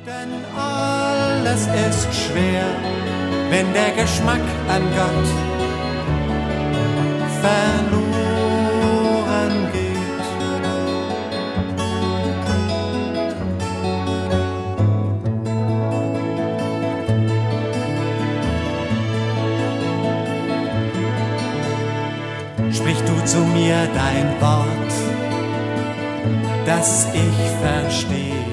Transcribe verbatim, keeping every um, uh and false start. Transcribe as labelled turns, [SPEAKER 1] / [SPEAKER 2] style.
[SPEAKER 1] Denn alles ist schwer, wenn der Geschmack an Gott verloren geht. Sprich du zu mir dein Wort, das ich verstehe.